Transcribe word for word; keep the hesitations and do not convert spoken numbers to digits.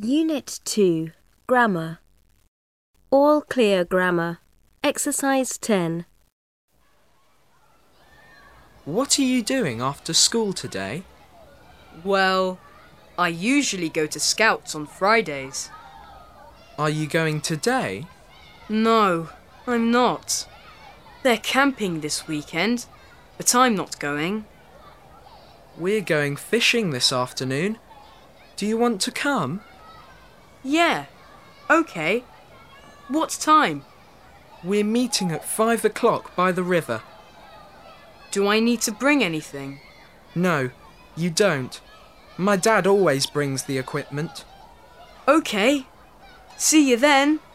Unit two, Grammar. All clear grammar. Exercise ten. What are you doing after school today? Well, I usually go to Scouts on Fridays. Are you going today? No, I'm not. They're camping this weekend, but I'm not going. We're going fishing this afternoon. Do you want to come? Yeah, okay. What time? We're meeting at five o'clock by the river. Do I need to bring anything? No, you don't. My dad always brings the equipment. Okay. See you then.